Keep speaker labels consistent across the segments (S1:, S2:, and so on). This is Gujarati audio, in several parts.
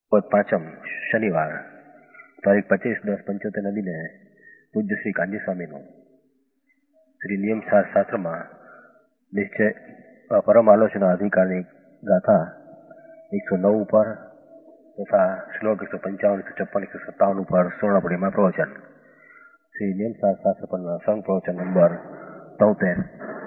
S1: પાંચમ શનિવાર તારીખ 25/10/75 દિને પૂજ્ય શ્રી કાંજી સ્વામીનું શ્રી નિયમ શાસ્ત્રમાં નિશ્ચય પરમ આલોચના અધિકારની ગાથા 109 ઉપર તથા શ્લોક 155, 156, 157 ઉપર સ્વર્ણપડીમાં પ્રવચન. શ્રી નિયમ શાસ્ત્ર પરના સંઘ પ્રવચન નંબર 73.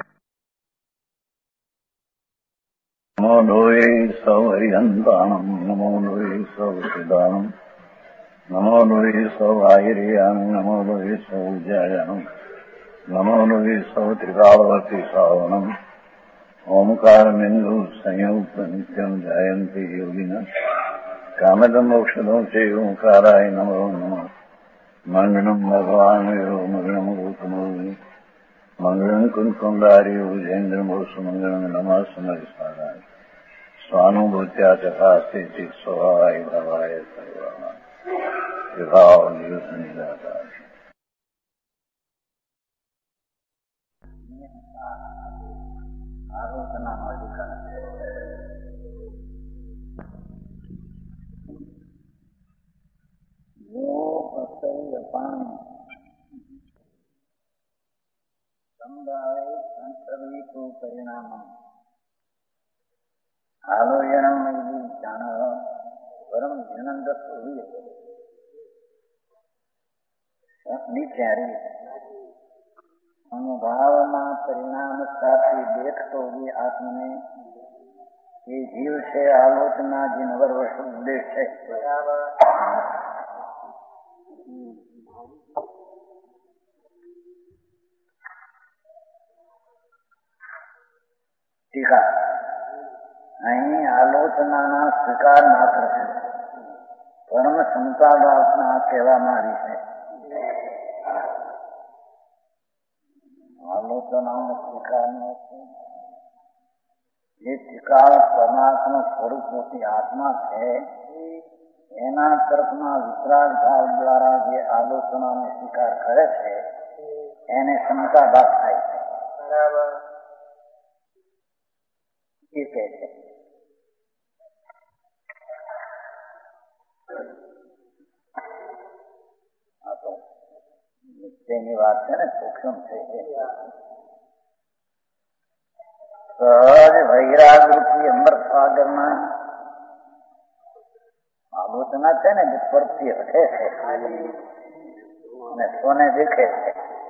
S2: નમો લોહે સૌ હરિહંતાણમ, નમો લોહે સૌ સિદ્ધાણમ, નમો લોહે સૌ આહિર્યામ, નમો લોહે સૌ જયાનમ, નમો લોહે સૌ ત્રિકાળવતી શ્રાવણમ, ઓમકાર બિંદુ સંયુક્ત નિત્યમ જયંતિ યોગિના કામદમ મોક્ષદો છે ઓંકારાય નમો નમઃ. મંગળમ ભગવાન મંગળમ રૂપમોહિ મંગળમ કુંકુંડારી ઉજેન્દ્રમોષ મંગળમ નમઃ સમરિસ્વારાય સ્વાનુભૂત્યા ચકાસ્તે ચિત સ્વભાવાય ભવાય સર્વમાં વિભાવ નિયુત નિરાકાર. આરોગ્યના અધિકાર પરિણામ આલોચન જાણ પરમ જનંદ નિચારી અનુભાવમાં પરિણામ સાથે દેખતો એ આત્મને એ જીવ છે. આલોચના જે નવરવર્ષ ઉદ્દેશ છે. ટીકા અહીં આલોચનાના સ્વીકાર માત્ર છે, પરમ સંતાદાસના કહેવામાં આવી છે. આલોચનાનો સ્વીકાર જે ટીકા પરમાત્મા સ્વરૂપોથી આત્મા છે એના તરફના વિતરાગ ભાવ દ્વારા જે આલોચનાનો સ્વીકાર કરે છે એને સમતાભાસ થાય છે. બરાબર એ કહે છે. આ તો નિશ્ચયની વાત છે ને, સૂક્ષ્મ છે. સહજ વૈરાગ રૂપી અમૃત સાગરમાં આલોચના છે ને, જે પરથી હટે છે અને સોને દેખે છે.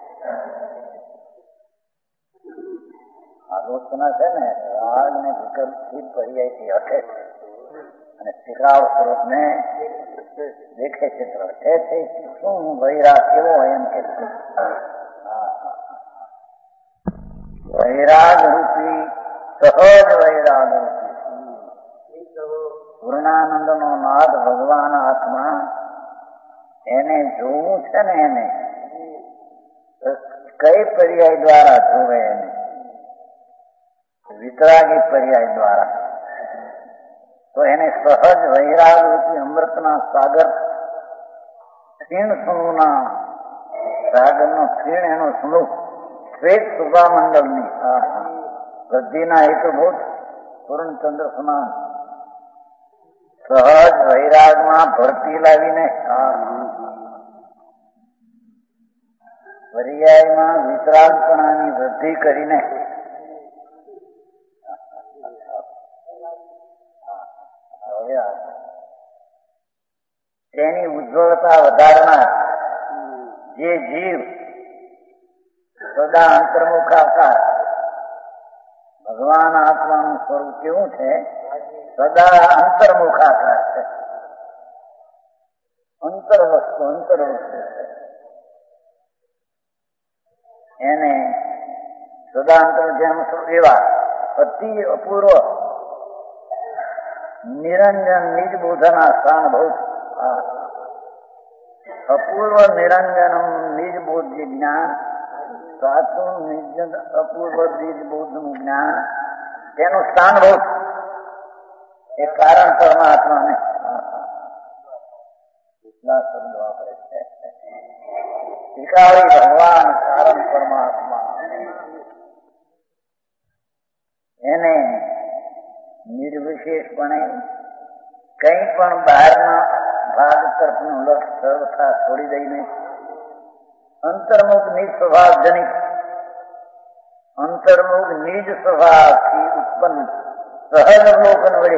S2: આલોચના છે ને રાગ ને વિકલ્પથી પર્યાયથી હટે છે અને ટીકાવ સ્વરૂપને દેખે છે. તો હટે છે શું વૈરાગ કેવો હોય એમ કે વૈરાગ રૂપી સહજ વૈરાગ રૂપી પૂર્ણાનંદ નો નાદ ભગવાન આત્મા એને જોવું છે ને, એને કઈ પર્યાય દ્વારા જોવે? એને વિતરાગી પર્યાય દ્વારા. તો એને સહજ વૈરાગ રૂપી અમૃતના સાગર ક્ષીણ સમૂહના સાગરનો ક્ષીણ એનો સમૂહ શ્વેત શુભામંડળની વૃદ્ધિના હેતુભૂત પૂર્ણચંદ્ર સમાન સહજ વૈરાગમાં ભરતી લાવીને પર્યાયમાં વિતરાગપણાની વૃદ્ધિ કરીને તેની ઉજ્જવળતા વધારનાર જે જીવ સદા અંતર્મુખાકાર ભગવાન આત્માનું સ્વરૂપ કેવું છે? સદા અંતર્મુખાકાર છે. અંતર્વસ્તુ અંતર્વસ્તુ છે. એને સદા અંતર જેમ એવા અતિ અપૂર્વ નિરંજન નિજબોધના સ્થાનભૂત અપૂર્વ નિરંજનમ નિજબોધ જ્ઞાન, સાચું નિજ અપૂર્વ નિજબોધનું જ્ઞાન તેનું સ્થાનભૂત એ કારણ પરમાત્માને કેટલા શબ્દો વાપરે છે. ટીકાવી ભગવાન કારણ પરમાત્મા એને નિર્વિશેષપણે કંઈ પણ બહારના ભાગ તરફનું લક્ષ સર્વથા છોડી દઈને અંતર્મુખ નિજ સ્વભાવજનિત અંતર્મુખ નિજ સ્વભાવથી ઉત્પન્ન સહજ અવલોકન વડે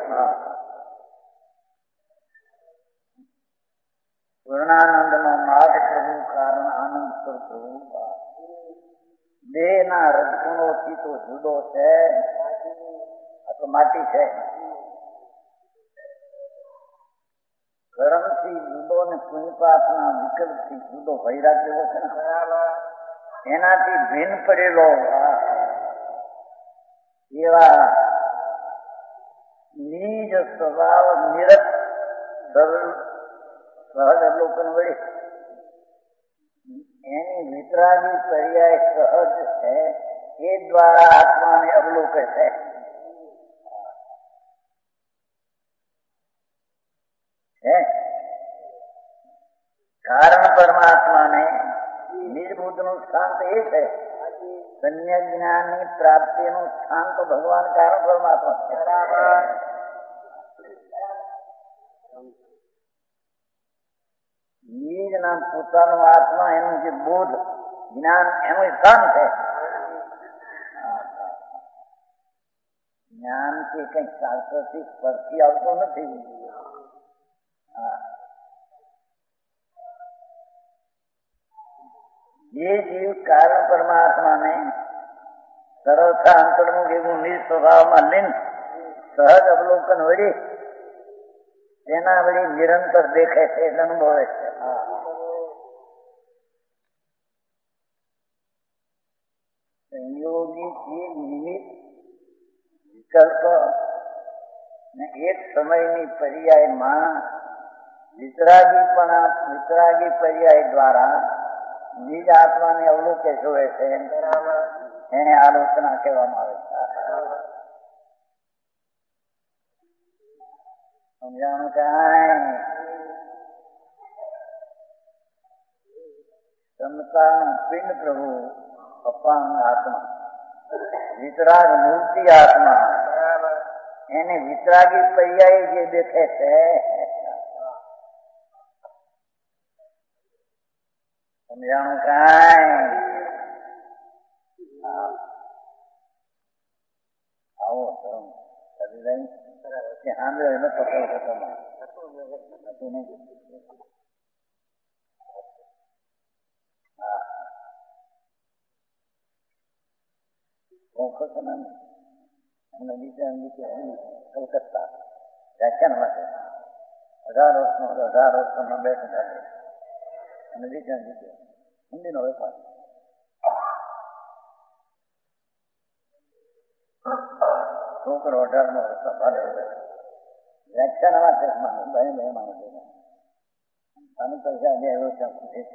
S2: પૂર્ણાનંદનો માર્ગ પ્રભુ કારણ આનંદ સ્વરૂપ દેહના રજગુણોથી તો જુદો છે, આ તો માટી છે. કર્મથી જુદો ને પુણ્યપાપના વિકલ્પથી જુદો વૈરાગ જેવો છે ને, એનાથી ભિન્ન પડેલો એવા નિજ સ્વભાવ નિરત સહજ અવલોકન વડે એની વિતરાગી પર્યાય સહજ છે, એ દ્વારા આત્માને અવલોકે છે. કારણ પરમાત્માને નિર્બુદ્ધનું સ્થાન તો એ છે. કન્યા જ્ઞાનની પ્રાપ્તિનું સ્થાન તો ભગવાન કારણ પરમાત્મા છે. નિજના પોતાનો આત્મા એનું જે બોધ જ્ઞાન એનું સ્થાન છે. જ્ઞાન કે કઈ શાસ્ત્રથી સ્પર્શી આવતો નથી. જે જીવ કારણ પરમાત્માને સરળતા અંતરનું એવું નિજ સ્વભાવમાં લીન સહજ અવલોકન વળી તેના વળી નિરંતર દેખે છે, એટલે અનુભવે છે. સંયોગી નિમિત્ત વિકલ્પ ને એક સમયની પર્યાયમાં વિતરાગી પર્યાય દ્વારા નિજ આત્માને અવલોકે જોવે છે, એને આલોચના કહેવામાં આવે છે. સમજાણું કાંઈ ક્ષમતાનું પિંડ પ્રભુ અપાંગ આત્મા વિતરાગ મૂર્તિ આત્મા એને વિતરાગી પર્યાય જે દેખે છે, સમજાણું કાંઈ આવો સાંભળ્યો એનો પકડ થતો નહીં. કલકત્તા વ્યાખ્યાન માટે 18 વર્ષનો બેઠા અને વિજ્ઞાન જીત્યો હિન્દીનો વેપાર. છોકરો 18 વર્ષનો વ્યાખ્યાન માટે અને પૈસા બે છોકરો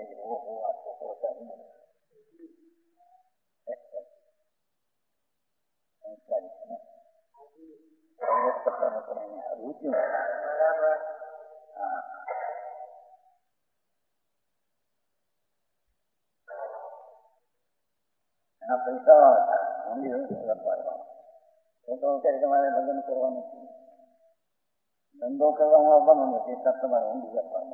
S2: પૈસા તમારે લગ્ન કરવાનું છે, ધંધો કરવામાં આવવાનો નથી, તમારે ઊંડી વેપારમાં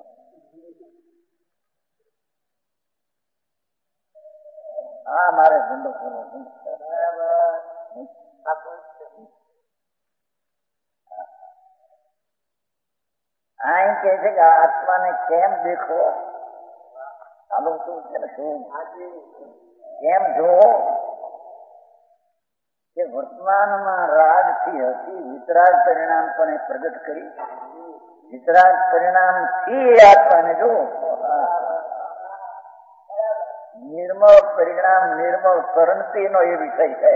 S2: મારે ધંધો કરવો છે. અહીં કે છે કે આત્માને કેમ દેખો, ચાલો શું છે ને શું કેમ જોવો કે વર્તમાનમાં રાગથી હતી વિતરાગ પરિણામ પણ પ્રગટ કરી, વિતરાગ પરિણામ થી આત્માને જોવો. નિર્મળ પરિણામ નિર્મળ કરંતી નો એ વિષય છે.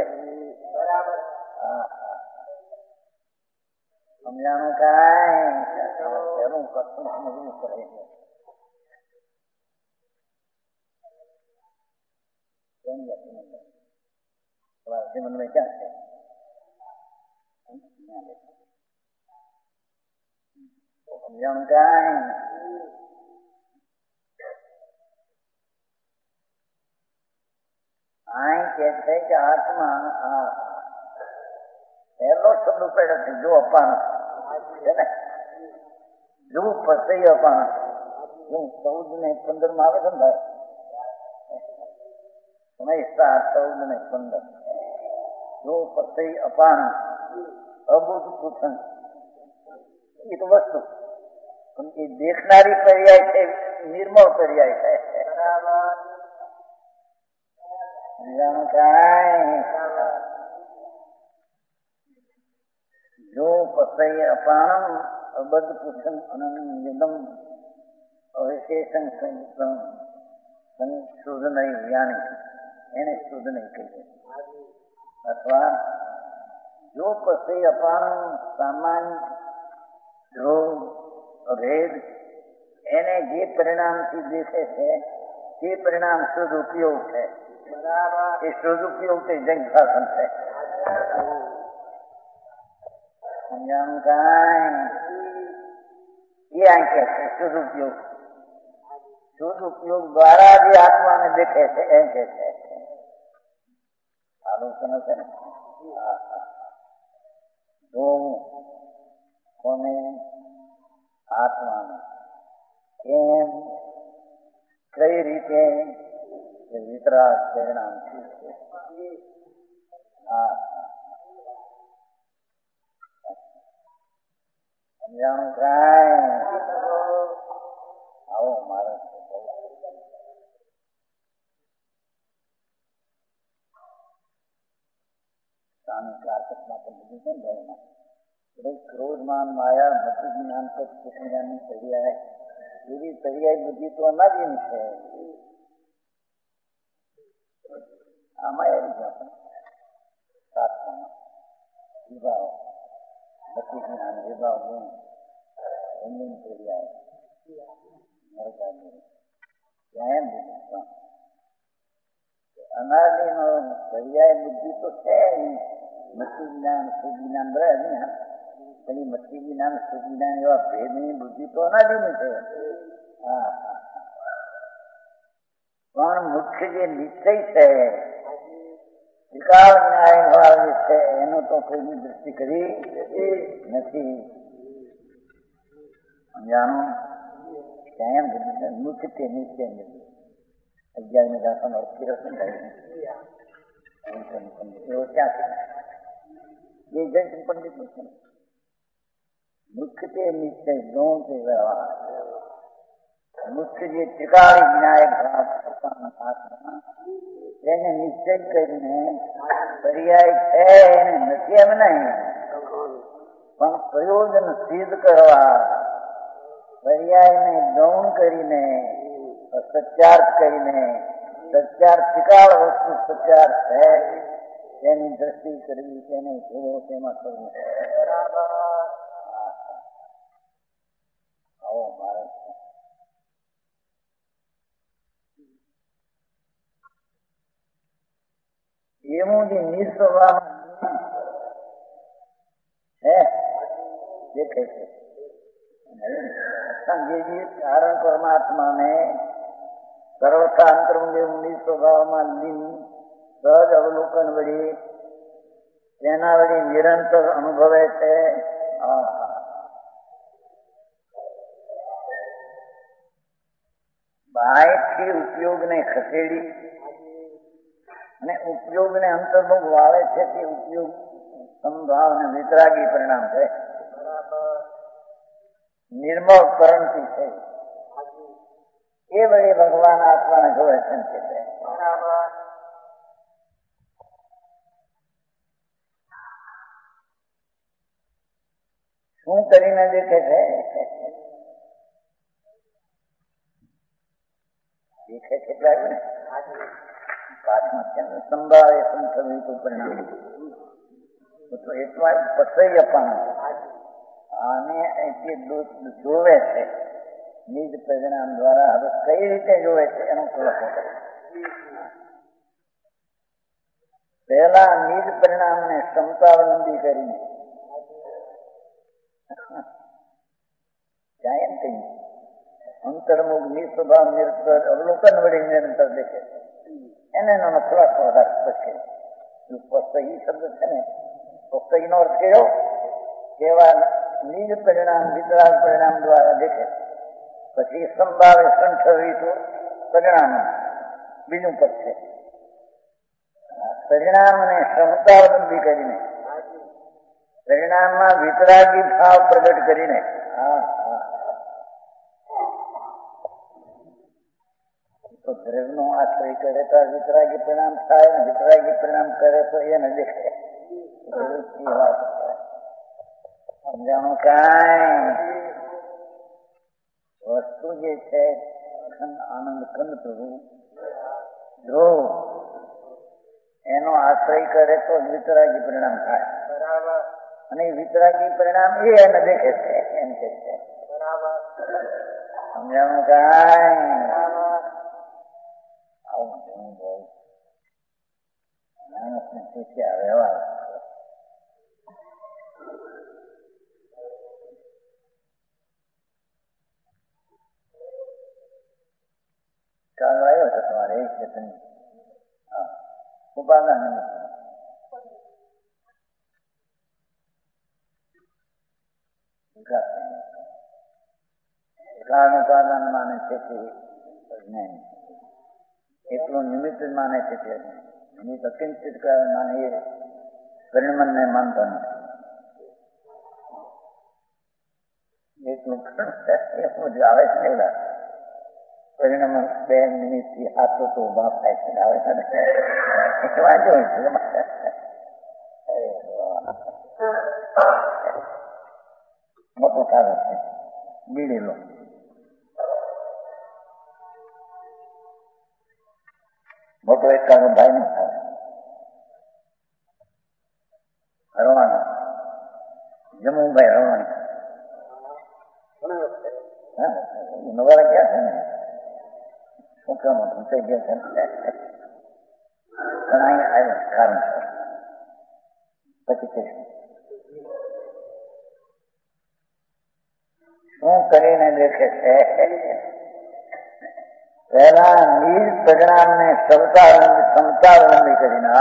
S2: સમજાણું કાંઈ એનું કશું સમજવું પડે છે. જીવનમાં ક્યાં છે સમજાણું કાંઈ અહીં કે છે કે આત્મા પહેલો શબ્દ પડ્યો છે જો અપાનો છે ને જો પસૈ અપાણ, હું 14 ને 15 માં આવે છે ને ભાઈ, સમય 14 ને 15, જો પસૈ અપાણ અબુધ પૂછન, એ તો વસ્તુ, પણ એ દેખનારી પર્યાય છે, નિર્મળ પર્યાય છે. જો પસૈ અપાણ અબદ્ધ પૂછન અનન્યદમ અવિશેષણ સંશોધન યાની, એને શોધન કહીએ. અથવા જો પસૈ અપાણ સામાન્ય ધ્રુવ અભેદ, એને જે પરિણામથી દેખે છે તે પરિણામ શુદ્ધ ઉપયોગ છે. એ શુદ્ધ ઉપયોગ તે જૈન શાસન છે. સમજાણું કાંઈ? એ આંકે છે શુદ્ધ ઉપયોગ. શુદ્ધ ઉપયોગ દ્વારા જે આત્માને દેખે છે એમ કે છે. આલોચના છે ને, જોવું કોને? આત્માને. કેમ? કઈ રીતે? વિતરાગ પરિણામ છે. સમજાણું કાંઈ? આવો મારે કારકતમાં તો બધું છે ને ભાઈમાં, ક્રોધ માન માયા મતિ જ્ઞાન જ્ઞાનની પર્યાય, એવી પર્યાય બધી તો અનાદિની છે. આમાં એવી જ વિભાવ મતિ જ્ઞાન વિભાવ ગુણ એમની પર્યાય ત્યાં એમ દીધું અનાદિનો પર્યાય બુદ્ધિ તો છે. મતિ જ્ઞાન શુદ્ધ જ્ઞાન બરાબર, પેલી મતિ જ્ઞાન શુદ્ધ જ્ઞાન એવા ભેદની બુદ્ધિ તો અનાદિની છે. પણ મુખ્ય જે નિશ્ચય છે વિકાસ ન્યાય ભાવ છે એનો તો કોઈની દ્રષ્ટિ કરી નથી. સમજાણું? કેમ મુખ્ય તે નિશ્ચય નથી. 11મી દાસનો અર્થી રસ એવો ક્યાંથી એ જૈન પંડિત છે. મુખ્ય તે નિશ્ચય ગૌણ તે વ્યવહાર, મુખ્ય જે ત્રિકાળી ન્યાય ભાવ એને નિશ્ચય કરીને પર્યાય છે એને નથી એમ નહીં, પણ પ્રયોજન સિદ્ધ કરવા પર્યાયને ગૌણ કરીને સત્યાર્થ કરીને, સત્યાર્થ ત્રિકાળ વસ્તુ સત્યાર્થ છે તેની દ્રષ્ટિ કરવી, તેને જોવો, તેમાં કરવું. આવો મારે એવું જે નિસ્વભાવ છે દેખે છે. જે કારણ પરમાત્માને સર્વથા અંતર્મુખી સ્વભાવમાં લીન સહજ અવલોકન વળી તેના વળી નિરંતર અનુભવે છે. બાહ્યથી ઉપયોગને ખસેડી અને ઉપયોગને અંતર્મુખ વાળે છે તે ઉપયોગ સંભાવ અને વિતરાગી પરિણામ છે. નિર્મળ કરણથી છે એ વળી ભગવાન આત્માને જોવે છે. શું કરીને દેખે છે? દેખે કેટલા ને સંભાવે સંભવિત પરિણામ એટલા પસૈ અપાણ અને જોવે છે નિજ પરિણામ દ્વારા. હવે કઈ રીતે જોવે છે એનો ખુલાસો કરે. પહેલા નિજ પરિણામને ક્ષમતાવલંબી કરીને ત્યાં એમ કહ્યું અંતર્મુખ નિસ્વભાવ નિરંતર અવલોકન વળી નિરંતર દેખે એને એનો ખુલાસો વધારે પછી પસૈ શબ્દ છે ને, પસૈ નો અર્થ કયો? કેવા નિજ પરિણામ વિતરાગ પરિણામ દ્વારા દેખે. પછી સંભાવે સંઠવી તો પરિણામ બીજું પદ છે. પરિણામને ક્ષમતાવલંબી કરીને પરિણામમાં વિતરાગી ભાવ પ્રગટ કરીને તો દ્રવ્યનો આશ્રય કરે તો વિતરાગી પરિણામ થાય ને વિતરાગી પરિણામ કરે તો એને દેખે. સમજાણું? કાંઈ વસ્તુ જે છે આનંદ કંદ પ્રભુ જો એનો આશ્રય કરે તો વિતરાગી પરિણામ થાય. અને વિતરાગી પરિણામ એને દેખે છે એમ કે છે. સમજાણું? કાંઈ આવું ઘણું બહુ માણસને શીખ્યા વ્યવહાર. ચાલો આવ્યો છે તમારે એક ચેતન ઉપાદાન ઉપાદાન માને છે તે જ્ઞાન, એટલું નિમિત્ત માને છે તે નિમિત્ત અકિંચિત માને એ પરિણમને માનતો નથી. એટલું આવે છે ને પરિણામ બે મિનિટથી હાથો તો ઉભા થાય છે આવે છે વાંચો મોટો કાગળ છે બીડેલો. મોટો એક કાગળ ભાઈ નો થાય હરવાનો જમુભાઈ હરવાનો નવારા ક્યાં છે ને છોકરામાં થઈ ગયા છે પણ અહીંયા આવ્યું કારણ પછી શું કરીને દેખે છે? પહેલા નિજ પરિણામને ક્ષમતાવલંબી કરીને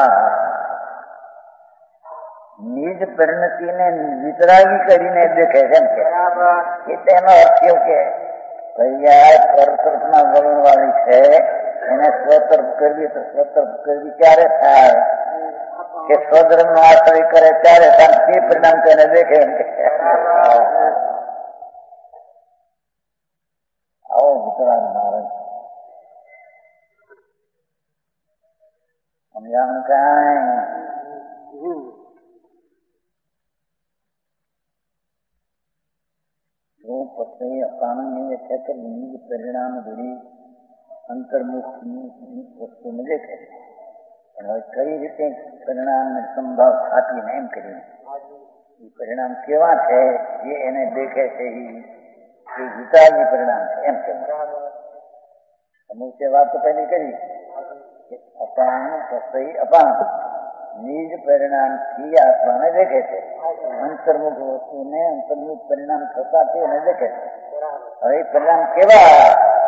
S2: નિજ પરિણતિને વિતરાગી કરીને દેખે છે. કે તેનો અર્થ એવો કે પરતરફના વલણ વાળી છે એને સ્વતર્ફ કરવી તો સ્વતર્ફ કરવી ક્યારે થાય કે સ્વધર્મ નો આશ્રય કરે ત્યારે તે પરિણામ તેને દેખે. આવો વિતરાગ મારે સમજાણું? કાંઈ પછી અપાણી છે કે નિજ પરિણામ જોડી અંતર્મુખ વસ્તુ ને દેખે. હવે કઈ રીતે પરિણામને સંભાવ ખાતીને એમ કરીને એ પરિણામ કેવા છે જે એને દેખે છે એ વિતરાગી પરિણામ છે એમ કે અમુક તે વાત તો પહેલી કરી કે અપાણ સસ્તી અપાણ નિજ પરિણામ થી આત્માને દેખે છે. અંતર્મુખ વસ્તુને અંતર્મુખ પરિણામ થતા તેને દેખે છે. હવે પરિણામ કેવા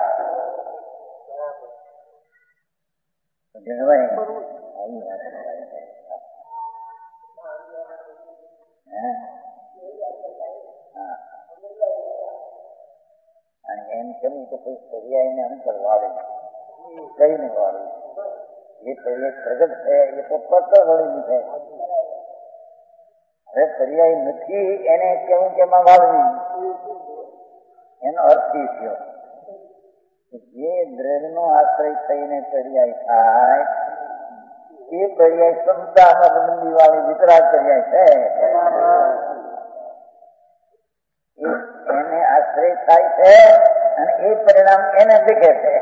S2: અને એમ કેમ કે કોઈ પર્યાયને અંતર વાળું કઈને વાળું એ પ્રગટ છે એ તો પત્ર વળેલું છે. હવે પર્યાય નથી એને કેવું કેમાં વાળવી એનો અર્થ એ થયો જે દ્રવ્યનો આશ્રય થઈને પર્યાય થાય એ પર્યાય ક્ષમતામાં સંબંધી વાળી વિતરાગ પર્યાય છે. એને આશ્રય થાય છે અને એ પરિણામ એને દેખે છે.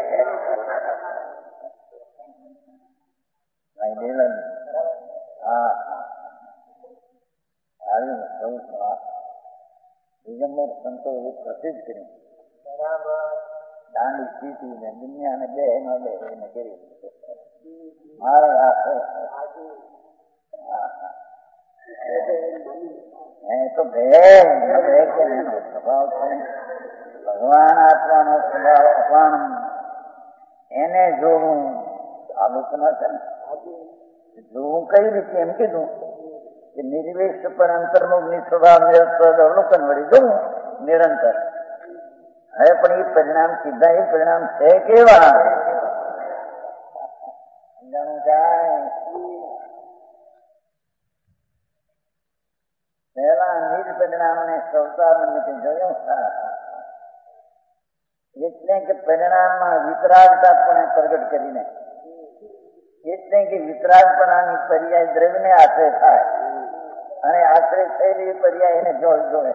S2: દિગંબર સંતો એ પ્રસિદ્ધ કરી દાંડી સ્થિતિ ને દુનિયા ને બે નો બે એને કરી મારા તો એનો સ્વભાવ છે. ભગવાન આત્માનો સ્વભાવ અપાણ એને જોવું આલોચના છે ને જોવું કઈ રીતે એમ કીધું કે નિર્વિષ્ટ પર અંતર્મુખની સ્વભાવ નિરસ્પદ અવલોકન વળી જવું નિરંતર. હવે પણ એ પરિણામ સીધા એ પરિણામ છે કેવા? પહેલા નિજ પરિણામને સૌતાનંદ જોયું એટલે કે પરિણામમાં વિતરાગતા પણ પ્રગટ કરીને, એટલે કે વિતરાગપણાની પર્યાય દ્રવ્યને આશ્રય થાય અને આશ્રય થયેલી પર્યાય એને જોડે.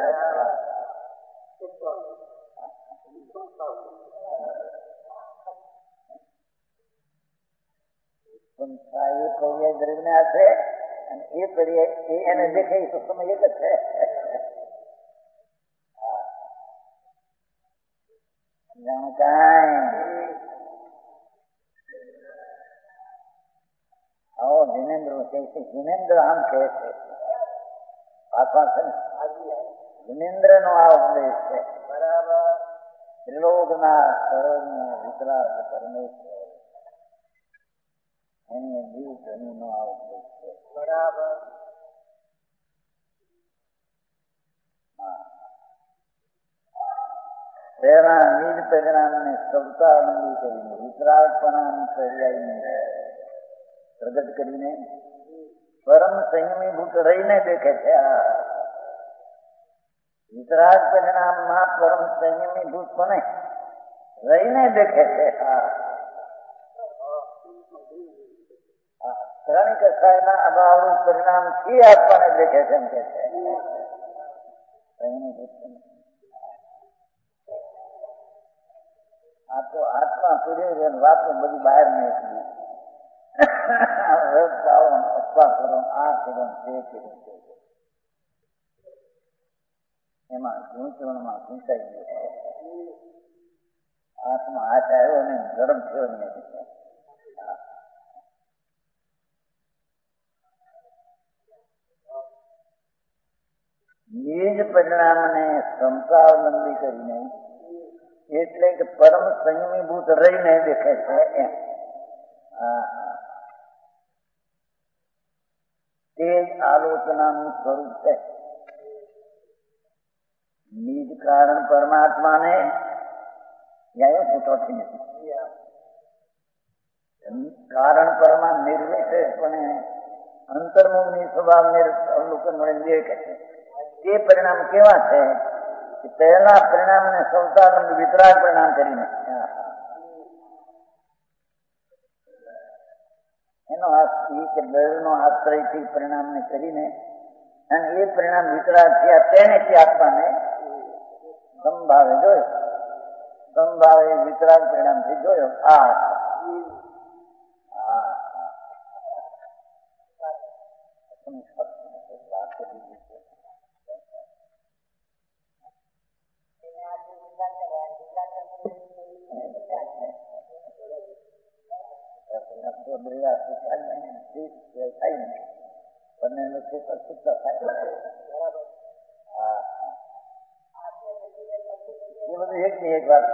S2: એ પર્યાય દ્રવ્યને આશ્રય અને એ પર્યાય એને દેખાય તો સમય એક જ છે. જીનેન્દ્ર આમ કહે છે, જીનેન્દ્ર નો આ ઉપદેશ છે. બરાબર. ત્રિલોકના સર્વજ્ઞ વિતરાગ પરમેશ્વર એને જીવ ધ્વનિ નો આ ઉપદેશ છે. બરાબર. તેના નિજ પરિણામને સૌતાનંદી કરીને વિતરાગપણાની પર્યાયને પ્રગટ કરીને પરમ સંયમીભૂત રહીને દેખે છે. વિતરાગ પરિણામમાં પરમ સંયમીભૂત બને રહીને દેખે છે. ત્રણ કસાયના અભાવનું પરિણામ થી આત્માને દેખે છે એમ કે છે. આ તો આત્મા પૂરી વાતો બધી બહાર નીકળી અપવા કરો, આ કરો, તે કરો, એમાં ગૂંચવણમાં ગૂંચાઈ ગયો. આત્મા હાથ આવ્યો ને ગરમ થયો નહીં. નિજ પરિણામને સંસાવલંબી કરીને એટલે કે પરમ સંયમીભૂત રહીને દેખે છે એમ. તે જ આલોચનાનું સ્વરૂપ છે. નિજ કારણ પરમાત્માને કારણ પરમા નિર્વિશેષપણે અંતર્મુખની સ્વભાવ અવલોકન મળે છે. તે પરિણામ કેવા છે કે પહેલા પરિણામને સૌતાનંદ વિતરાગ પરિણામ કરીને એનો દળનો આશ્રયથી પરિણામને કરીને અને એ પરિણામ વિતરાગ થયા તેને તે આત્માને સંભાવે જોયો. સંભાવે વિતરાગ પરિણામથી જોયો. એક વાત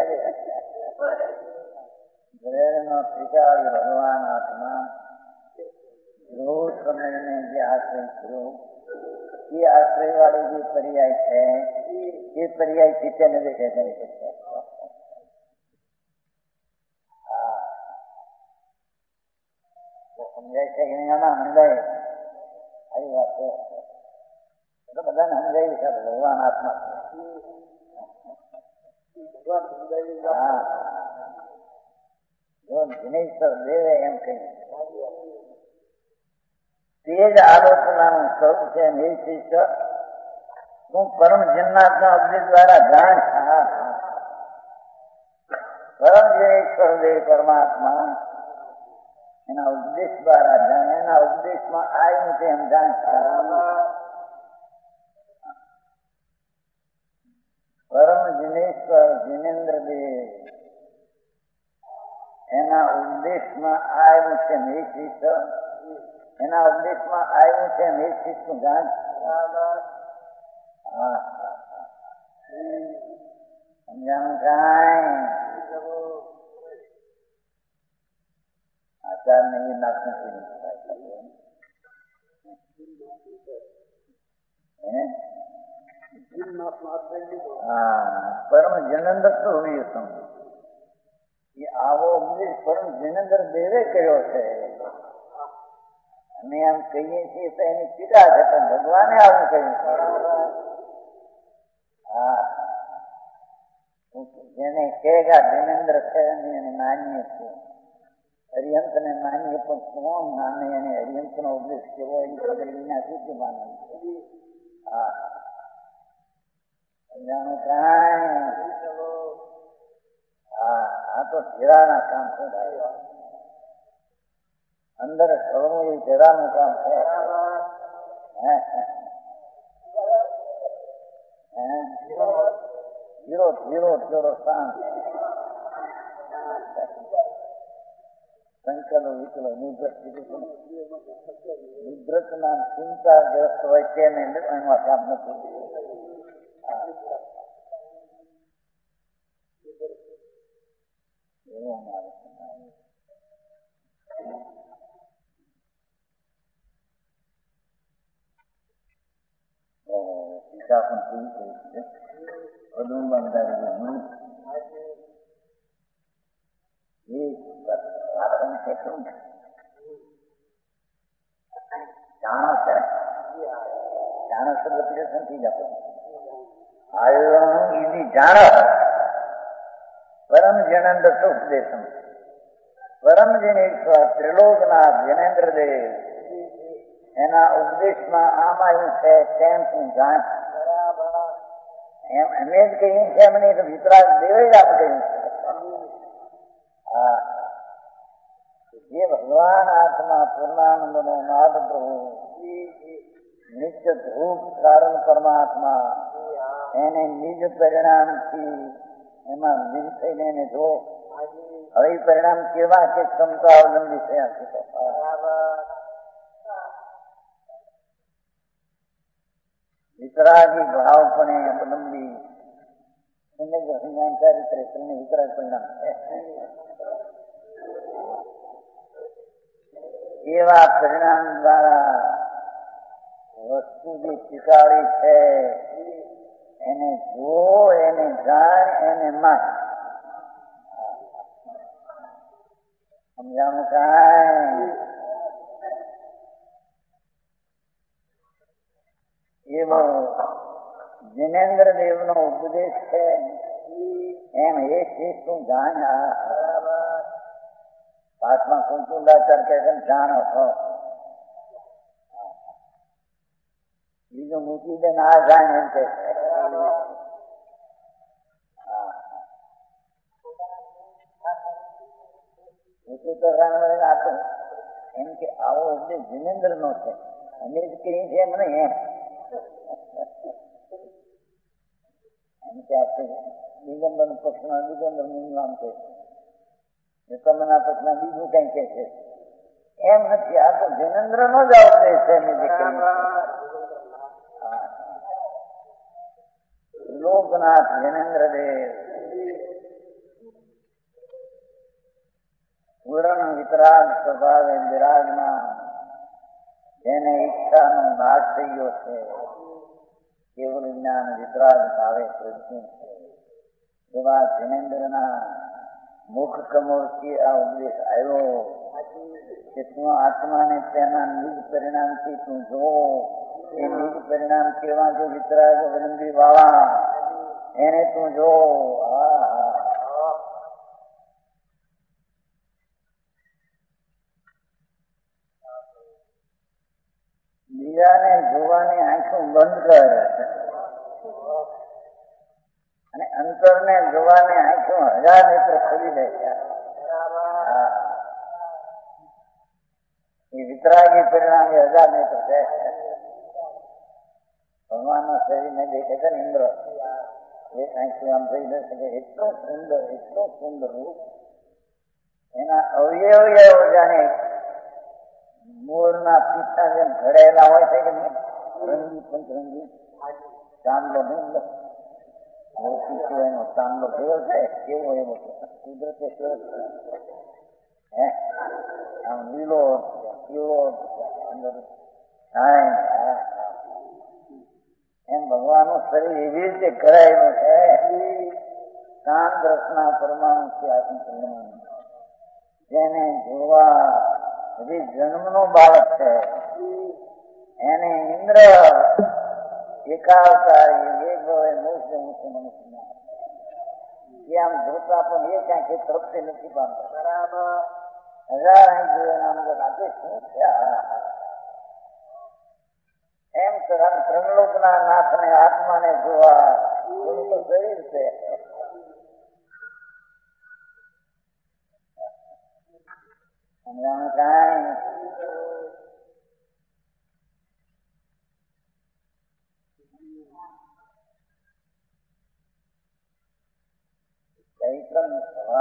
S2: ભગવાન આત્મા રોજ સમયને જે આશ્રય થયો એ આશ્રય વાળો જે પર્યાય છે એ પર્યાય ચિત્તને દેખે છે. સમજાય છે કે ના સમજાય? આવી વાત છે. તો બધાને સમજાયું છે ભગવાન આત્મા દિનેશ્વર દેવે એમ કહ્યું. તે જ આલોચનાનું સ્વરૂપ છે. હે શિષ્ય, તું પરમ જન્માત્મા ઉપદેશ દ્વારા જાણ. પરમ દિનેશ્વર દેવ પરમાત્મા એના ઉપદેશ દ્વારા જાણ. એના ઉપદેશમાં આવ્યું છે એમ જાણ. પરમ દિનેશ્વર જીનેન્દ્ર દેવ એના ઉપદેશમાં આવ્યું છે હે શિષ્ય, એના ઉપદેશમાં આવ્યું છે હે શિષ્ય જાણ. સમજાણું કાંઈ? આચાર ને એ નાખવું પરમ જનંદર તો વિયુસમ એ આવો ઉપદેશ પરમ જનંદર દેવે કર્યો છે. અમે આમ કહીએ છીએ તો એની ટીકા છે, પણ ભગવાને આવું કહ્યું છે. હા, જેને કહેગા જનેન્દ્ર છે એને માનીએ છીએ. હરિહંત ને માનીએ પણ કોણ માને? એને હરિહંત નો ઉપદેશ કેવો એની ખબર વિના શું માને? હા, જાણું કાંઈ. હા, આ તો ઝેરાના કામ છે ભાઈ. અંદર સૌનું એ ઝેરાનું કામ છે. ધીરો ધીરો ધીરો શાંત સંકલો વિકલો નિદ્રત ના ચિંતાગ્રસ્ત હોય તેને એમાં કામ નથી. એવું મારે ટીકા પણ કેવી કરી છે. બધું બંધાવી કેટલું જાણો છે. જાણો શબ્દ પીડન થઈ જતો આયુ જાણો પરમ જનેન્દ્ર તો ઉપદેશમ પરમ જનેશ્વર ત્રિલોકનાથ જનેન્દ્ર દેવ એના ઉપદેશમાં આમ આવ્યું છે તેમ તું જાણ. એમ અમે જ કહીએ છીએ એમને તો વિતરાગ દેવે જ આમ કહ્યું છે. હા, જે ભગવાન આત્મા પૂર્ણાનંદ નો નાદ પ્રભુ નિત્ય ધ્રુવ કારણ પરમાત્મા એને નિજ પરિણામથી એમાં નિજ થઈને એને જો હવે પરિણામ કેવા કે ક્ષમતા અવલંબી થયા છે. વિતરાગી ભાવ પણ અવલંબી ચારિત્ર વિતરાગ પરિણામ એવા પરિણામ દ્વારા વસ્તુ જે સ્વીકારી છે એને જો એને જાણ એને માન. સમજાણું કાંઈ? એવો જિનેન્દ્ર દેવ નો ઉપદેશ છે. એમ એ શીખ તું જાણ્યા પાઠમાં કુંતુંડાચાર કહે છે જાણો છો. બીજું મૂકી દે આ જાણ એમ કે એમ કે આવો ઉપદેશ જિનેન્દ્ર નો છે. અમે જ કહીએ છીએ એમ નહીં એમ કે આપણે દિગંબર પક્ષના દિગંબર નામ કહે છે, તમના પક્ષના બીજું કઈ કે છે એમ નથી. આ તો જિનેન્દ્ર નો જ ઉપદેશ છે. અમે જે કહીએ લોકનાથ જિનેન્દ્ર દેવ પૂર્ણ વિતરાગ સ્વભાવે વિરાજમાન જેને ઈચ્છાનો નાશ થઈ ગયો છે. કેવળ જ્ઞાન વિતરાગ ભાવે પ્રજ્ઞ છે. એવા જિનેન્દ્રના મુખ કમળથી આ ઉપદેશ આવ્યો કે તું આત્માને તેના નિજ પરિણામથી તું જો એ નિજ પરિણામ કેવા જો વિતરાગ અવલંબી વાળા એને તું જો. બીજાને જોવાની આંખો બંધ કર અને અંતરને જોવાની આંખો 1000 નેત્ર ખોલી દે છે. એ વિતરાગી પરિણામ 1000 નેત્ર છે. ભગવાનના શરીરને દેખે છે ને ઇન્દ્ર એક આંખથી આમ જોઈ લેશે કે એટલું સુંદર રૂપ. એના અવયવ જાણે મોરના પીછા જેમ ઘડેલા હોય છે કે નહીં, રંગી પંચરંગી ચાંદલો નહીં એનો ચાંદલો થયો છે કેવો એવો કુદરતે આમ લીલો પીળો અંદર એમ ભગવાનનું શરીર એવી રીતે કરાયેલું છે કાન રસના પરમાણુથી આત્મચંદ્રમાન જેને જોવા હજી જન્મનો બાળક છે એને ઇન્દ્ર એકાવતારી એક મોક્ષ મનુષ્ય જે આમ જોતા પણ એ ક્યાંક તરફથી નથી પામતા બરાબર હજાર અહીં જોઈએ આજે શું છે એમ ત્રણલોકના નાથને આત્માને જોવા એનું તો શરીર છે. ચૈત્રમ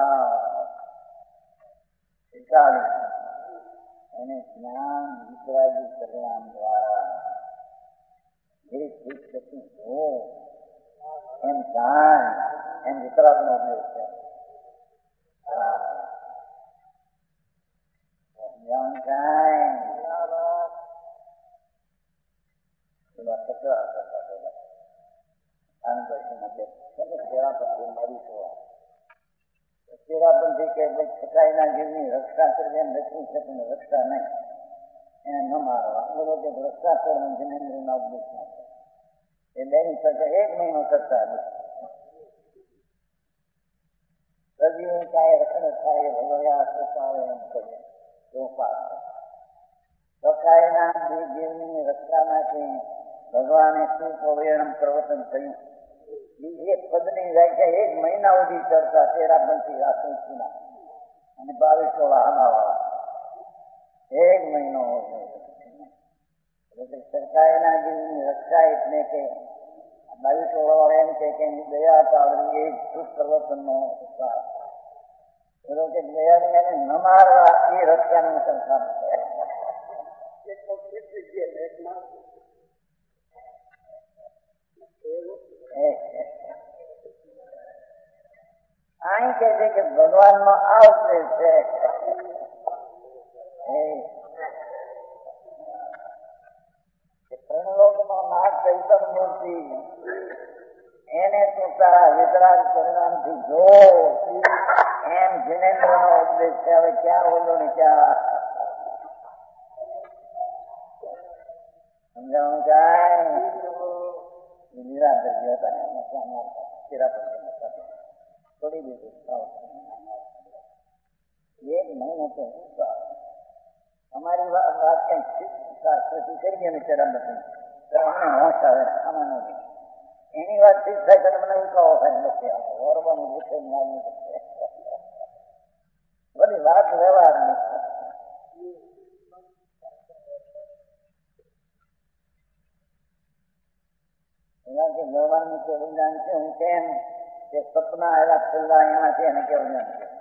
S2: સ્વભાવ એને જ્ઞાન વિતરાગી કલ્યાણ દ્વારા જે શીખ શકી હો એમ જાણ એમ વિતરાગ નો ઉપયોગ છે. સેવાપંથી કે છકાઈના જીવની રક્ષા કરી લખી છે પણ રક્ષા નહીં એને ન મારવા બોલો કે રક્ષા કરવાનું જિનેન્દ્ર ના ઉપદેશ એ બેની સાથે 1 મહિનો કરતા સજીવ કાંઈ રક્ષણ થાય ભગવ્યા આવે એમ કરે સકાઈના જીવની રક્ષામાંથી ભગવાને શું પરિણામ પ્રવર્તન થયું એક પદની વ્યાખ્યા 1 મહિના સુધી કરતા તેરાપંથી આસુના અને 22 આનાવાળા 1 મહિનો સરકારના જીવની રક્ષા એટલે કે 22 વાળા એમ કે એની દયા પાડવી એ સુખ પ્રવર્તનનો કે દયાને ન મારવા એ રક્ષાનું સંસાર અહીં કે છે કે ભગવાન નો આવશે છે ત્રણલોક નો નાથ ચૈતન્ય મૂર્તિ એને તું તારા વિતરાગ પરિણામથી જો એમ જિનેન્દ્ર નો ઉપદેશ છે. હવે ક્યાં બોલો ને ક્યાં સમજાવવાનું કાંઈ નિરાંતર છોડી દીધું 1 મહિનો તો અમારી વાત કઈ શાસ્ત્રથી કરીએ ને ચરણ નથી અમને હોશ આવે આમાં નથી એની વાત ઠીક થાય ત્યારે મને ઉકાવો થાય નથી આવતો ઓરવાનું પૂછે બધી વાત વ્યવહારની ભગવાનનું કેવું જ્ઞાન છે હું કેમ કે સપના આવ્યા છેલ્લા એમાંથી એને કેવું જ્ઞાન છે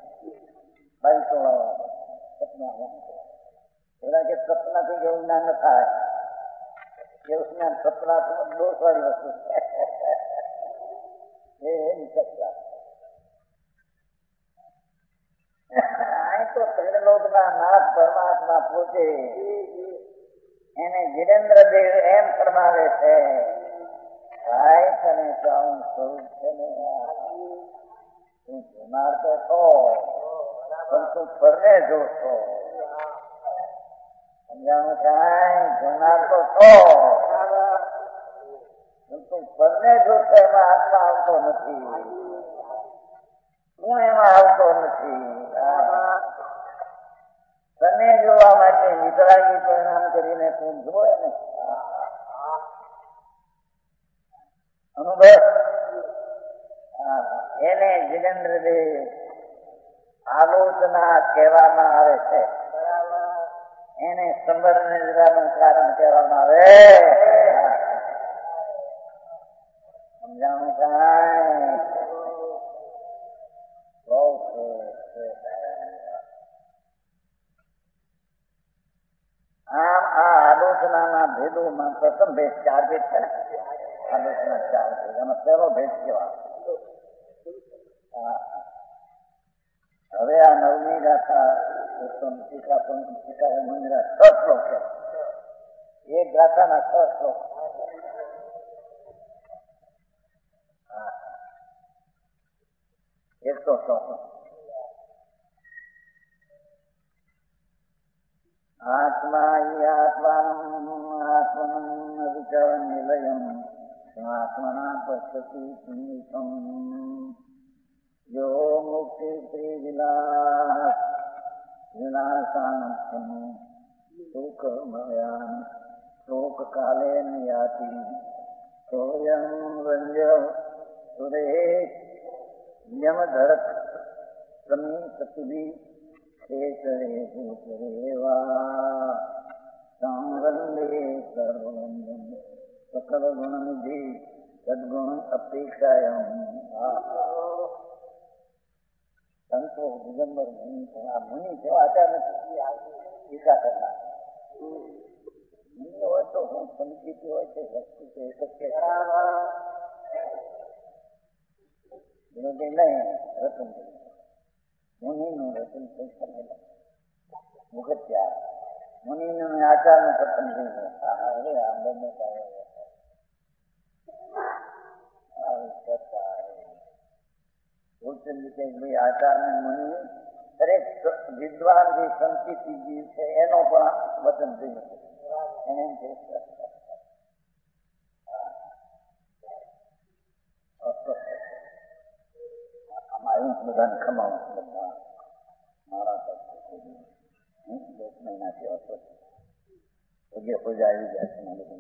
S2: 22 સપના એના કે સપનાથી જેવું જ્ઞાન ન થાય એવું જ્ઞાન સપના દોષ વાળી વસ્તુ છે એની ચર્ચા અહીં તો ત્રિલોકના નાથ પરમાત્મા પોતે એને જીરેન્દ્ર દેવ એમ ફરમાવે છે ભાઈ તને ચાવું સ્વરૂપ છે ને તું જોનાર તો છો પણ તું ફરને જોશો સમજાણું કાંઈ જોનાર તો છો પણ તું ફરને જોશો એમાં આત્મા આવતો નથી હું એમાં આવતો નથી તને જોવા માટે વિતરાગી પરિણામ કરીને તું જોવે ને અનુભવ એને જીનેન્દ્રદેવ આલોચના કહેવામાં આવે છે. એને સંબર નિદ્રાનું કારણ કહેવામાં આવે સમજાણું કાંઈ આમ આ આલોચનાના ભેદોમાં પ્રથમ ભેદ 4 ભેદ છે આલોચના 4 ભેદ એનો પહેલો ભેદ કેવા હવે આ 9મી ગાથા 6 શ્લોક છે એક ગાથાના 6 શ્લોક तो आत्मा ही आत्मन विचार निलयम आत्मना पश्यति पुनीतम यो मुक्ति विलासानत्म सुख भयान शोक काले याति सोयं रंजव सुरेश यमधरत समी सतिभि केसरे भूतरेवा संवंदे सर्ववंदन सकल गुण निधि सद्गुण अपेक्षायम संतो दिगंबर मुनि जो आचार्य टीका करना मुनि हो तो હું સમજીતી હોય છે વસ્તુ છે સત્ય વિનોદે નહીં રતન મુનિનું રતન થઈ શકે મુખત્યા મુનિનું આચારનું રતન થઈ જાય હવે આ બંને ભાઈ આચાર ને મુનિ દરેક વિદ્વાન જે સંસ્કૃતિ જીવ છે એનો પણ વચન થઈ શકે એને એમ કહે આમાં બધાને ખમાવું બધા મારા પાસે 10 મહિનાથી અસ્વસ્થ પગે પૂજા આવી જાય છે મને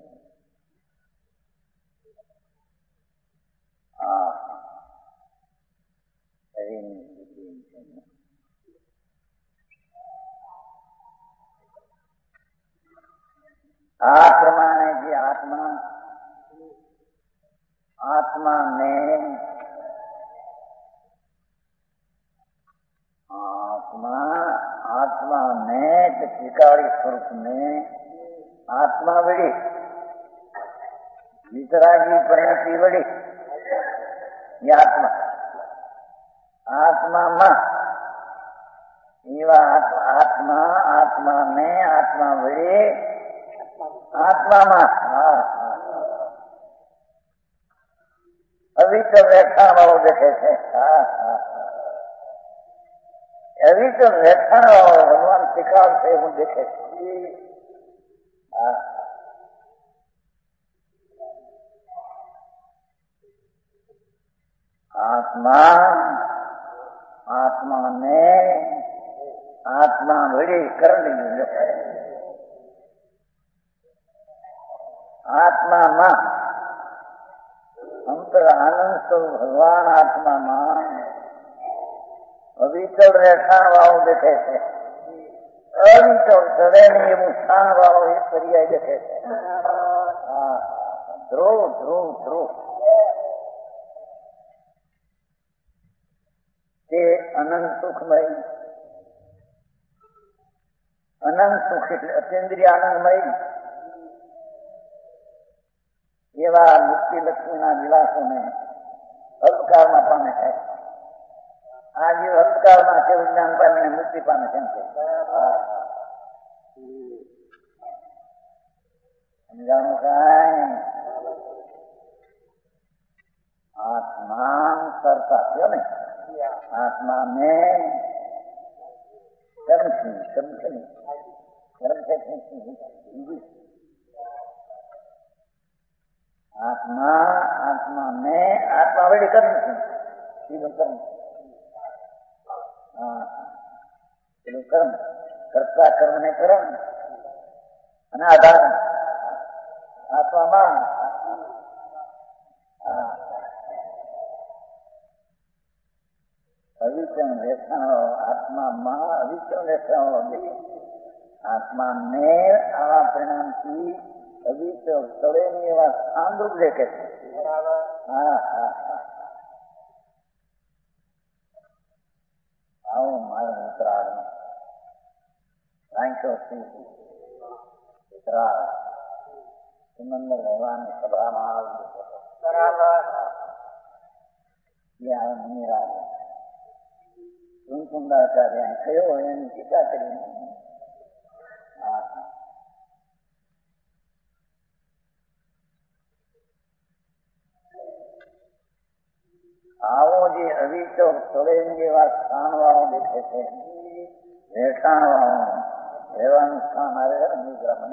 S2: આ પ્રમાણે જે આત્મા ને ત્રિકાળી સ્વરૂપ ને આત્મા વળી વિતરાગી પરિણતિ વળી એ આત્મામાં એવા આત્માને આત્મા વળી આત્મામાં અવિચલ રહેઠાણ વાળો દેખે છે અવિચલ રહેઠાણ વાળો ભગવાન શીખાવ છે એવું દેખે છે આત્માને આત્મા વળી કરણી દેખાય આત્મામાં અંતર આનંદ સ્વરૂપ ભગવાન આત્મામાં અવિચળ રહેઠાણ વાળો દેખે છે અવિચળ ચરે નહીં એવું સ્થાન વાળો એ પર્યાય દેખે છે ધ્રુવ તે અનંત સુખમય અનંત સુખ એટલે અતિન્દ્રિય આનંદમય એવા મુક્તિ લક્ષ્મીના વિલાસોને અલ્પકાળમાં પામે છે આ જીવ અલ્પકાળમાં છે જ્ઞાન પામીને મુક્તિ પામે છે સમજાણું કાંઈ આત્મા કરતા થયો ને આત્મા ને કર્મ આત્મા ને આત્મા વળી કર્મ પેલું કર્મ કરતા કર્મ ને કર્મ અને આધાર આત્મામાં અવિચળ રહેઠાણો આત્મામાં અવિચળ રહેઠાણો આત્માને આવા પરિણામથી અવિચળ સ્થળેની એવા સ્થાનરૂપ દેખે છે આવો મારો ઉત્તરાયણ સુમંદર ભગવાનની સભામાં આવ્યું મુનિરાજ કુંડાચાર્ય થયો એની ટીકા કરીને આવો જે અવિચળ ચડે જેવા સ્થાન વાળો દેખે છે, રહેઠાણ વાળું રહેવાનું સ્થાન આવે નિદ્રામાં.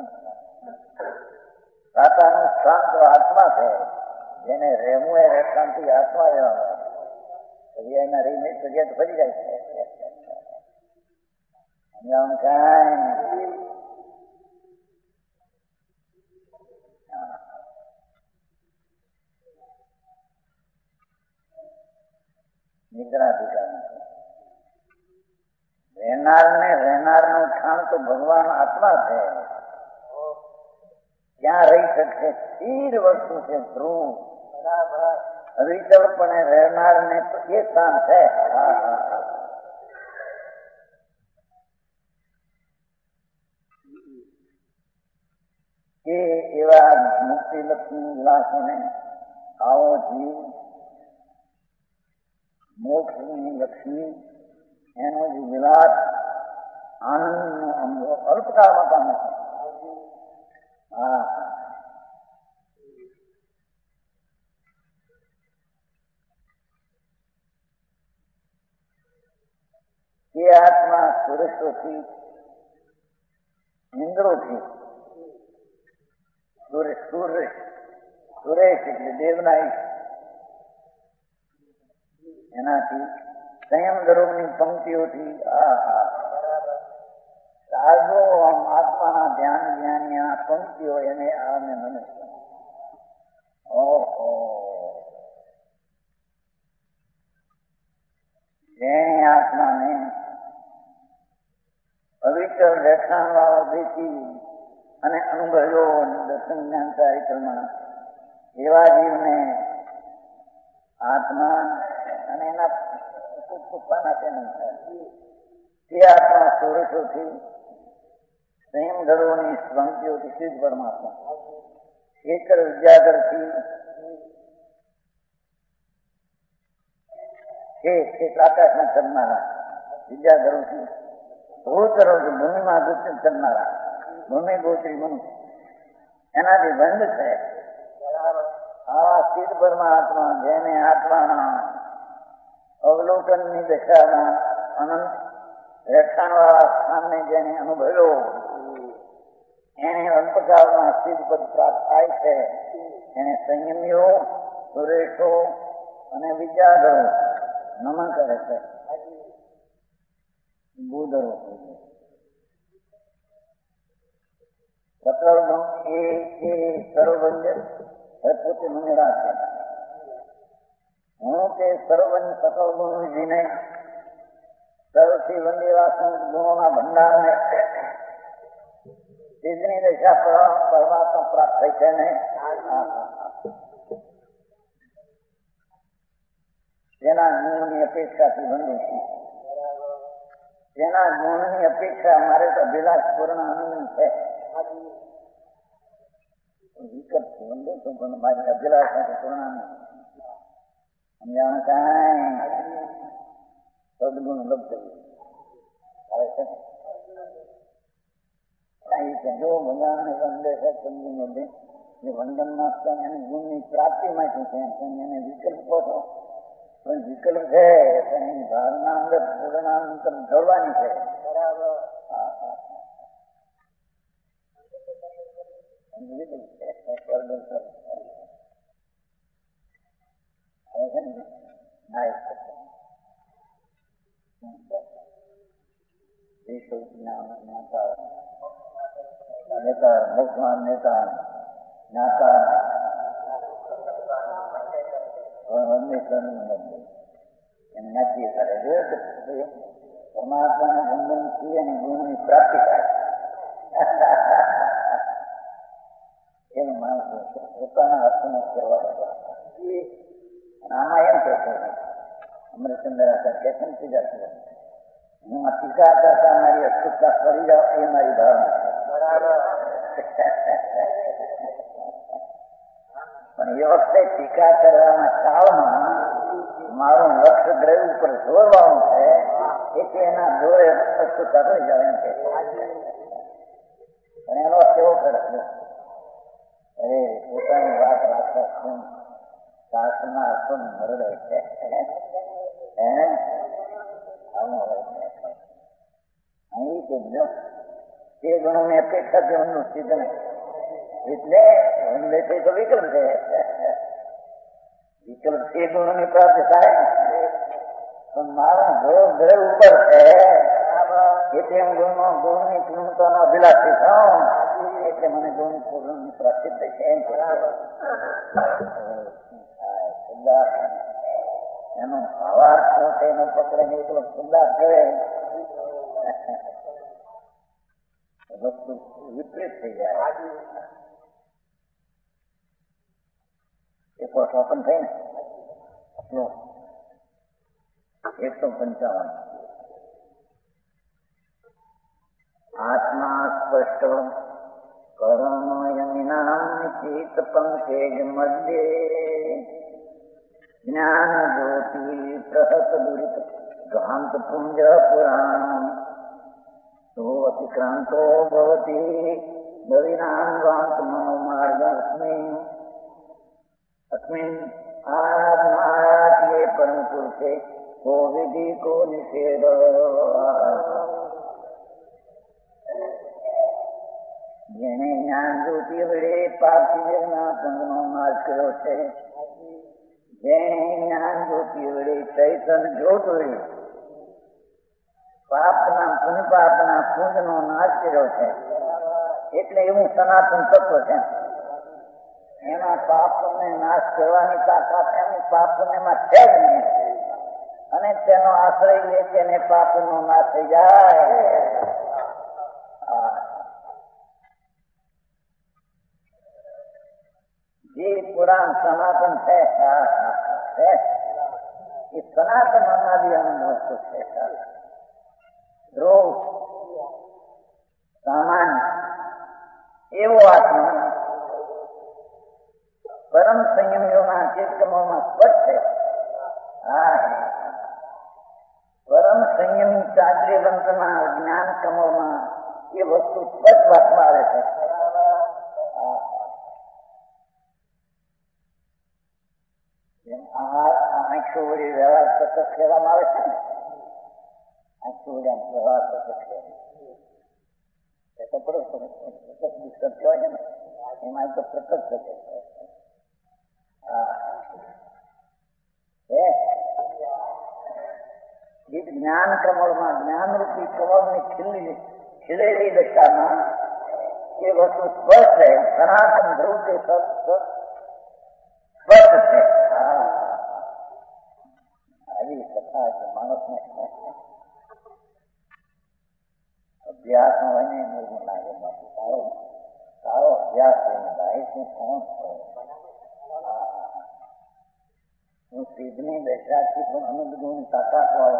S2: સાતાનું સ્થાન તો આત્મા છે, જેને રહેવું એ રહેઠાણથી આત્મા રહેવાનું. એના રહીને જગ્યા તો ફરી જાય છે. નિદ્રાધિકાર રહેનારનું ઠાણ તો ભગવાન આત્મા છે. ક્યાં રહી શકશે? સ્થિર વસ્તુ છે, ધ્રુવ. અવિચળપણે રહેનાર ને તો એ સ્થાન છે. એ એવા મુક્તિ લક્ષ્મી વિલાસોને આવો જીવ મોક્ષની લક્ષ્મી એનો જે વિલાસ આનંદનો અનુભવ અલ્પકાળમાં પામે છે. એ આત્મા સુરેશોથી ઇન્દ્રોથી સુરેશ એટલે દેવના એનાથી સંયમ ધર્મની પંક્તિઓથી સાધુ આત્માના ધ્યાન જ્ઞાની આ પંક્તિઓ એને આને મને જેને આત્માને અવિચળ રહેઠાણ વાળો દેખી અને અનુભવ્યો દર્શન જ્ઞાન ચારિત્રમાં એવા જીવને આત્મા અને એના પપ્પાના તે આત્મા સુરતોથી સંયમ ધરોની પંક્તિઓથી સિદ્ધ પરમાત્મા એકર વિદ્યાધરથી આકાશમાં ચડનારા વિદ્યાધરોથી ભૂતરોથી ભૂમિમાં ચડનારા ભૂમિ ગોત્રી મનુષ્ય એનાથી બંધ છે. આવા સ્થિત પરમાત્મા જેને આત્માના અવલોકનની દશામાં અનંત રહેઠાણ વાળા સ્થાનને જેને અનુભવ્યો એને અલ્પકાળમાં સ્થિત પદ પ્રાપ્ત થાય છે. એને સંયમીઓ સુરેશો અને વિદ્યાધરો નમન કરે છે. ભૂધરો સકળ એ સર્વવંજ પોતે મને રાખે. હું તે સર્વવંજ સકળ ગુણજીને સર્વથી વંદેવા સંત ગુણોના ભંડારને સિદ્ધની દશા પરમાત્મા પ્રાપ્ત થઈ છે ને જેના ગુણની અપેક્ષાથી બંધુ છું. જેના ગુણની અપેક્ષા મારે તો અભિલાષ પૂર્ણ આનંદ છે. વિકટ બંધુ છું પણ મારી અભિલાષ નથી પૂર્ણ આનંદ. સમજાણ કાંઈ સદગુણ લબ્ધ આવે છે. જો ભગવાન વંદે છે સદગુણ લબ્ધે એ વંદનમાં એને ગુણની પ્રાપ્તિ માટે છે. એને વિકલ્પ કહો છો પણ વિકલ્પ છે એની ભાવના અંદર પૂર્ણા અંતર જોડવાની છે. બરાબર ભગવાન નેતા જ્ઞાતા એમ નક્કી કરે પરમાત્માના બંધનથી અને ગુણની પ્રાપ્તિ થાય. એમ માણસો પોતાના હાથનો કરવા બધા આમાં એમ કહે છે અમૃતચંદ્ર કેશન થઈ જશે હું આ ટીકા કરતા મારી અસ્તુતા ફરી જાઉં એ મારી ભાવના છે. બરાબર પણ એ વખતે ટીકા કરવાના કાળમાં મારું લક્ષ્ય ગ્રહ ઉપર જોડવાનું છે એટલે એના જોડે અસ્તુતા થઈ જાય એમ કે પણ એનો કેવો કરે અરે પોતાની વાત રાખો શું શાસ્ત્રના અર્થો મરડે છે. તે ગુણોની અપેક્ષાથી ઊંડું સિદ્ધ નહીં. એટલે ઊંડેથી તો વિકલ્પ છે. વિકલ્પ તે ગુણોની પ્રાપ્તિ થાય પણ મારો ઘર ઉપર છે એટલે હું ગુણની પૂર્ણતાનો અભિલાષી છું. એટલે મને ગુણ પૂર્ણની પ્રાપ્તિ થઈ છે એમ એનો ભાવાર્થ શું છે એનો પકડે એટલો સુંદર છે વસ્તુ વિપરીત થઈ જાય. એક વર્ષ ઓપન થઈ ને 155 આત્મા સ્પષ્ટ કરુણયમિનામ ચિત પંકેજ મધ્યે જ્ઞાન જ્યોતિ પ્રહત દુરિત ભ્રાંત પુંજ પુરાણ તો અતિક્રાંતો ભવતી નવીનાંગાંત મનોમાર્ગસ્મિન अस्मिन् आत्मात्मे परम पुरुषे को विधि को निषेध. જેને જ્ઞાન જ્યોતિ વડે પાર્થિવના સંગનો નાશ કર્યો છે, જેને જ્ઞાન જ્યોતિ વડે ચૈતન જ્યોત વડે પાપના પુણ્યપાપના પુંજનો નાશ કર્યો છે, એટલે એવું સનાતન તત્વ છે. એના પાપને નાશ કરવાની તાકાત એની પાપમાં છે જ નહીં. અને તેનો આશ્રય લે છે અને પાપનો નાશ થઈ જાય. જે પુરાણ સનાતન છે એ સનાતન અનાદિ આનંદ વસ્તુ છે. ધ્રુવ સામાન્ય એવો આત્મા પરમ સંયમીઓના ચેતકમોમાં સ્પષ્ટ છે. પરમ સંયમી ચાદ્રીવંતના જ્ઞાન કમોમાં એ વસ્તુ સ્પષ્ટ વાતમાં આવે છે. આંખો વડે વ્યવહાર સતત કહેવામાં આવે છે ને, આંખો વડે વ્યવહાર સતત કહેવાય તો પડો સતત ડિસ્ટર્બ કહેવાય છે ને, એમાં તો પ્રકટ થશે. જ્ઞાન કમળમાં જ્ઞાનરૂપી કમળની ખીલેલી દશામાં એ વસ્તુ સ્પષ્ટ છે. સનાતન ધ્રુવ તે સ્પષ્ટ છે. આવી કથા છે માણસને અભ્યાસમાં હોય ને નિર્મળ લાગે. સારો અભ્યાસ થાય શું કોણ હું સિદ્ધની દશાથી પણ અનંત ગુણ તાકાત વાળો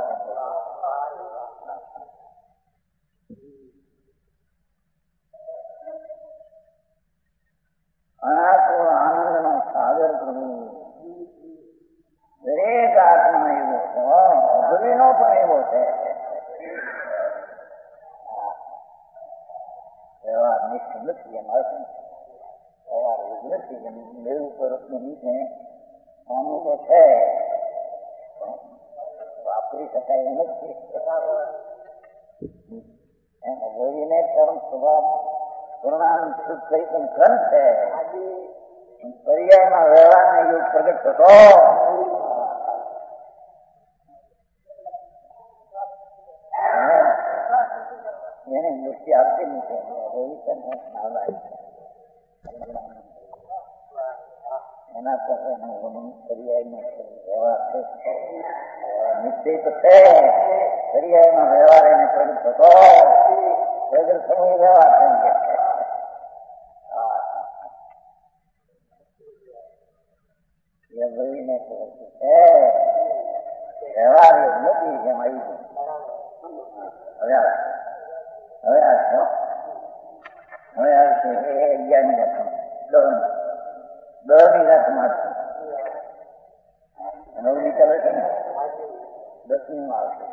S2: આનંદ નો સાગર પ્રભુ દરેક આત્મા એવો છે. અધુરીનો પણ એવો છે. વ્યવહાર નિશ્ચિત નથી એમ આવે છે. વ્યવહાર એવું નથી મેળવું પરતનું નીચે અનુભવ છે વાપરી શકાય એમ નથી. એમ બોલીને પરમ સ્વભાવ પૂર્ણાનંદ શુદ્ધ સહિત ગ્રંથ છે. પર્યાયમાં વ્યવહારને યોગ પ્રગટ થતો એની દૃષ્ટિ આવતી નથી. એના પર પર્યાયનો વ્યવહાર છે. નિશ્ચય તો છે. પર્યાયમાં વ્યવહાર એને પ્રગટ થતો વગર સમય વ્યવહાર થઈ ગયા. વ્યવહાર નથી જેમ આવી ગયું. હવે આવશે એ 11ની રાતમાં 10ની રાતમાં 9ની ચાલે છે ને 10ની આવશે.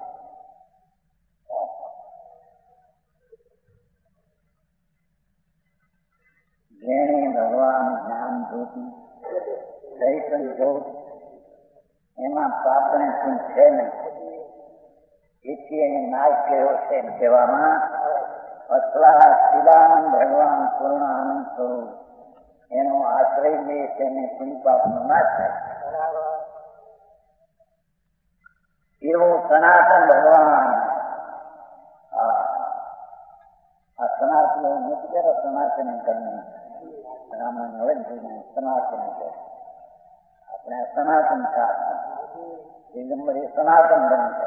S2: જેને ભગવાન જ્ઞાન જ્યોતિ ચૈતન જ્યોત એમાં પાપને શું છે નહીં એથી એને નાશ કર્યો છે એમ કહેવામાં પતલા શિવાનંદ ભગવાન પૂર્ણાનંદ સ્વરૂપ એનો આશ્રય લે તેને પુણ્યપાપનો ના થાય. એવો સનાતન ભગવાન આ સનાતન નથી કહેતા સનાતન કરીને રામાયણ હવે સનાતન છે. આપણે સનાતન શાસ્ત્ર દિગંબર એ સનાતન ધર્મ છે.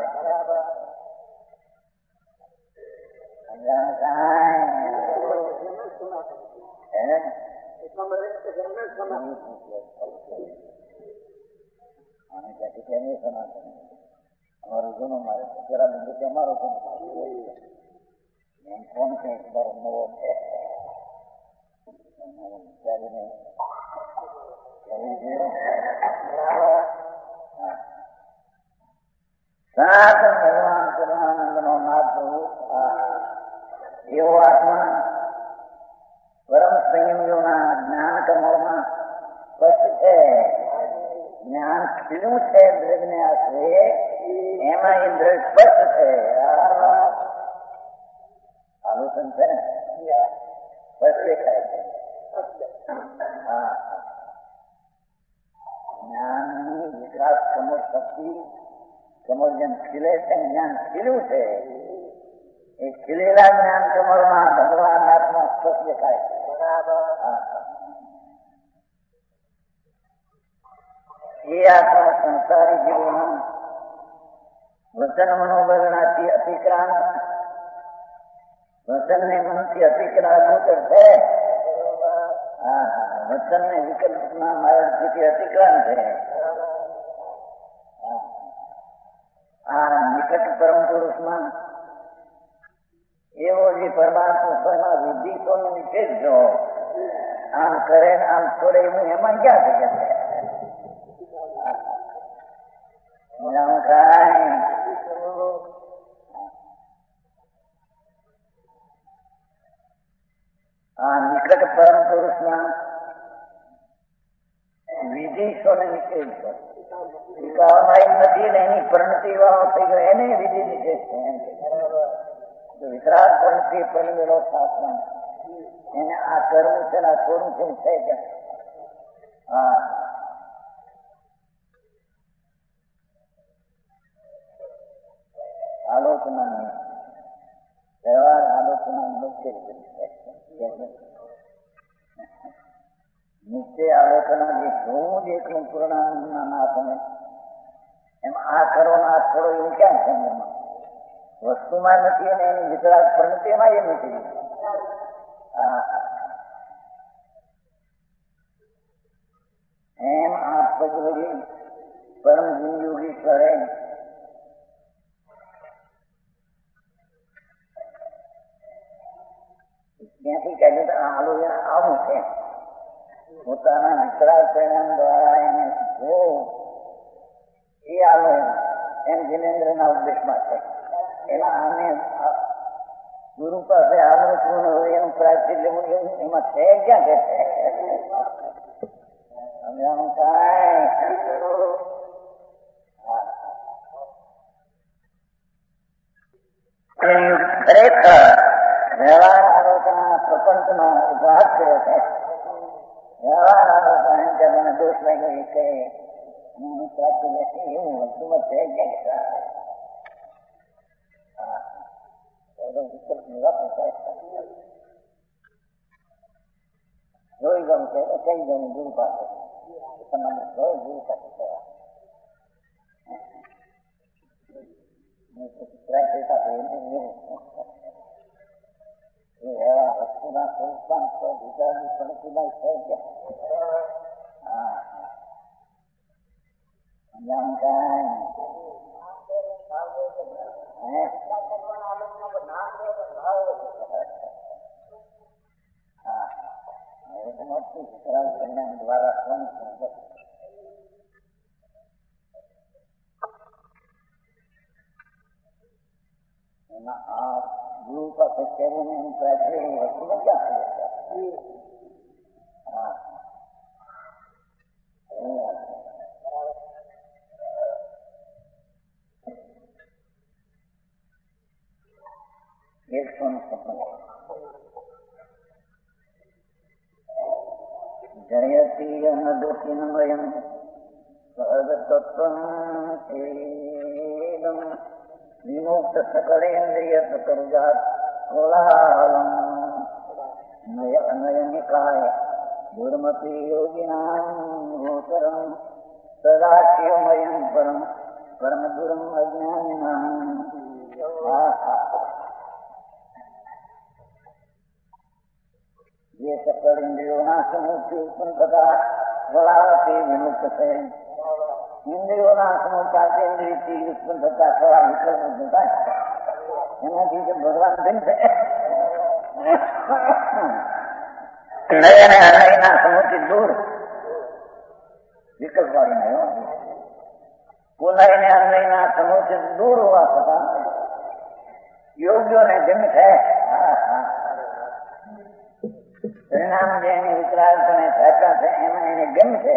S2: સનાતન અમારું જૂનું મારે જરા બીજું અમારો કોણ છે નવો છે સનાતન ભગવાન પૂર્ણાનંદ નો નાથ પ્રભુ એવો આત્મા પરમ સંયમોના જ્ઞાન કમળમાં સ્પષ્ટ છે. જ્ઞાન ખીલું છે દ્રવ્યને આશ્રય એમાં ઇન્દ્ર સ્પષ્ટ છે. આલોચન છે ને સ્પષ્ટ દેખાય છે. જ્ઞાનની વિકાસ કમળ શક્તિ કમળ જેમ ખીલે છે જ્ઞાન ખીલું છે એ ખીલેલા જ્ઞાન કમળમાં ભગવાન આત્મા સ્પષ્ટ દેખાય છે. એ આત્મા સંસારી જીવોના વચન મનોબળનાથી અતિક્રાંત વચનને મનથી અતિક્રાંત છે. વચનને વિકલ્પના માર્ગથી અતિક્રાંત છે. આ નિકટ પરમ પુરુષમાં એવો જે પરમાત્મા વિધિ તો નિષેધ જો આમ કરે આમ છોડે એવું એમાં ક્યાં થઈ જશે? આ નિકટ પરમ પુરુષમાં વિધિ છો ને નિષેધ છો નથી ને એની પરિણતિ વાળો થઈ ગયો એને વિધિ નિષેધ છે. વિતરાગ પરિણતિ પરિણેલો શાસ્ત્ર એને આ કરવું છે ને આ છોડવું છે થઈ જાય. આલોચના વ્યવહાર આલોચના નિશ્ચય આલોચના જે જોવું જ એકલું પૂર્ણાનંદના નાથને એમ આ કરો ને આ છોડો એવું ક્યાં છે? એમાં વસ્તુમાં નથી અને એની વિતરાગ પરિણતિ એમાં એ નથી. એમ આ પગલી પરમ જીવયોગીશ્વરે ત્યાંથી કાઢ્યું તો આલોચન આવું છે. પોતાના વિતરાગ પરિણામ દ્વારા એને જો એ આલોચન એમ જીનેન્દ્રના ઉપદેશમાં છે. એમાં આને ગુરુ પાસે આલોચન હોય એનું પ્રાચીન લેવું એમાં છે ક્યાં કે છે? ખરેખર વ્યવહાર આલોચના પ્રપંચનો ઉપહાસ કર્યો છે. વ્યવહાર આલોચના એમ કે મને દોષ લાગ્યો કે પ્રાપ્તિ નથી એવું વસ્તુમાં છે ક્યાં? જોઈ ગમશે કઈ ગયું ગુરુ પાસે તમારે જોઈ ગુરુ પાસે વસ્તુના સ્વરૂપમાં વિચારની પરિસ્થિતિમાં છે દ્વારા એમાં આ ગુરુ પાસે કહેવું એમ પ્રાચીન વસ્તુને ક્યાં છે? 100 નું સપન अनदचिन्मयम् सहजतत्त्वं विमुक्त सकलेन्द्रियसकरुजात् कोलाहलम् नयनिकाय दुर्मति योगिनां गोचरम् सदा शिवमयं परं परमगुरुम् अज्ञानिनाम्। ये सकल इंद्रियों समूह की उत्पन्न तथा बड़ावती विमुक्त है। इंद्रियों समूह पांच इंद्रिय की उत्पन्न तथा थोड़ा विकल्प होता है। जब भगवान दिन से नए नए समूह की दूर विकल्प वाली नहीं हो, वो नए समूह से दूर हुआ सका योगियों ने दिन है परिणाम જેને વિકરાળપણે થતા છે એમાં એને ગમશે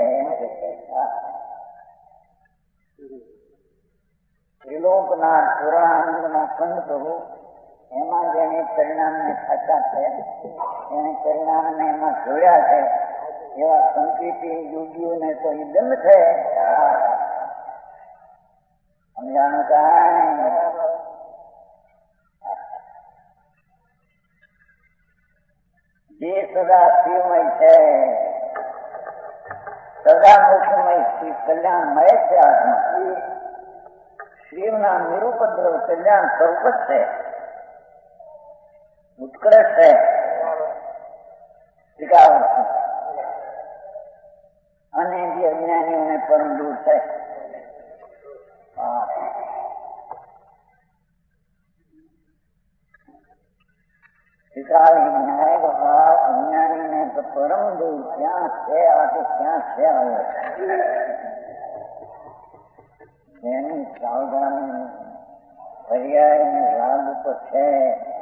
S2: ત્રિલોકના પુરાણાનંદના કંદ પ્રભુ એમાં જેને પરિણામને થતા છે એને પરિણામને એમાં જોયા છે એવા સંકેતી યોગીઓને તો એ ગમ છે સમજાણું કાંઈ જે સદા શિવમય છે સદા મુખમય શ્રી કલ્યાણમય છે આત્મા શિવના નિરુપદ્રવ કલ્યાણ સ્વરૂપ જ છે ઉત્કૃષ્ટ છે અને જે અજ્ઞાનીઓને પરમ દૂર છે न्याय भाव अज्ञानी ने तो परम दूर क्या से आके क्या से आए सावधानी पर्याय लाभ तो है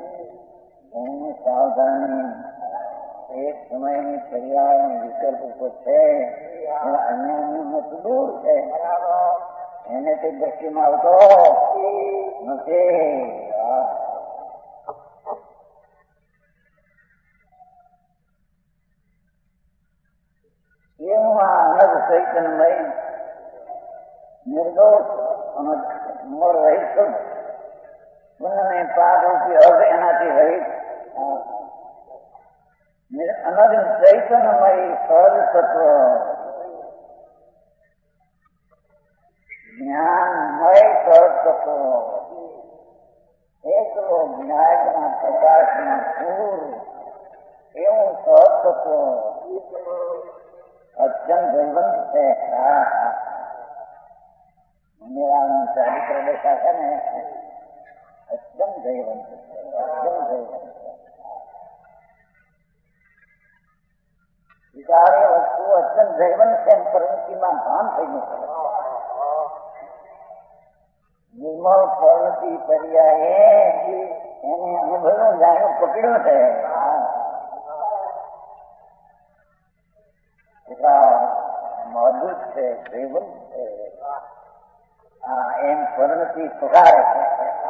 S2: सावधानी एक समय में पर्याय विकल्प को है अज्ञानी में तो दूर है એને તે દ્રષ્ટિમાં આવતો નથી अनग चैतन्यमय निर्दोष मोर रहित उन्होंने पाप रूपी अर्ध एनाથી रहित अनग चैतन्यमय सहज तत्व ज्ञानमय सहज तत्व એકલો જ્ઞાનના પ્રકાશના પૂર એવું सहज तत्व અત્યંત જૈવંત છે मेरा चारित्र देखा था ने અત્યંત જૈવંત વિચારે વસ્તુ અત્યંત જૈવંત છે પરિણતિમાં ભાન થઈ ગયું નિર્મળ પરિણતિ પર્યાયે એને અનુભવનો જાણ્યો પકડ્યો છે મજબૂત છે જૈવંત છે એમ પરિણતિ પુકારે છે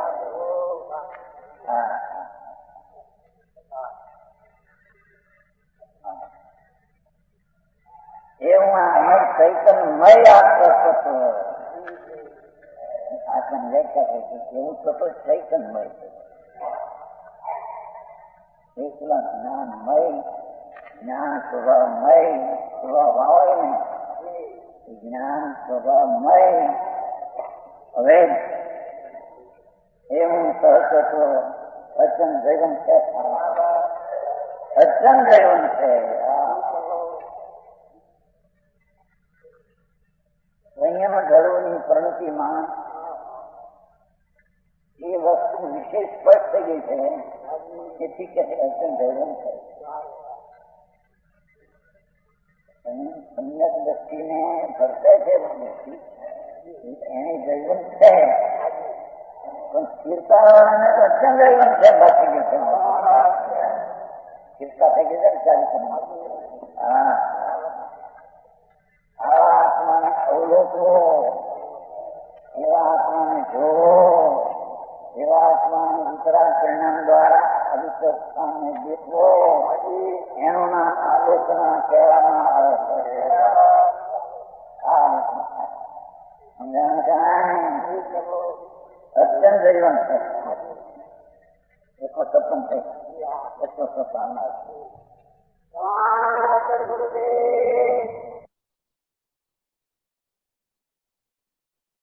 S2: એવું અમર ચૈતન્યમય આત્મતત્વ આત્મા વ્યાખ્યા થઈ છે એવું તત્વ ચૈતન્યમય છે એકલા જ્ઞાનમય જ્ઞાન સ્વભાવમય સ્વભાવ આવે ને જ્ઞાન સ્વભાવમય હવે એવું સહજ અચન જૈવન છે અચન જૈવન છે સંયમ ધર્મની પ્રણતિમાં એ વસ્તુ વિશેષ સ્પષ્ટ થઈ ગઈ છે એથી કે અચન જૈવન છે સમ્યક દ્રષ્ટિને ભરતે છે એની જૈવન છે પણ સ્થિરતા વાળાને તો અચન જૈવન છે બાકી ગયું સ્થિરતા થઈ ગઈ છે ચાલી આવા આત્માને અવલોકવો એવા આત્માને જોવો એવા આત્માને વિતરાગ પરિણામ દ્વારા પવિત્ર સ્થાને બેઠવો એનું નામ આલોચના કહેવામાં આવે છે. અત્યંત જીવન છે. 156 છે. 157 ગુરુદેવ